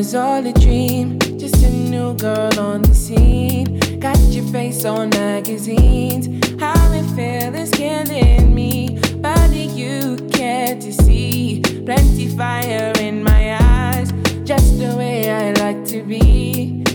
was all a dream. Just a new girl on the scene. Got your face on magazines. How it feel is killing me. But you care to see. Plenty fire in my eyes. Just the way I like to be.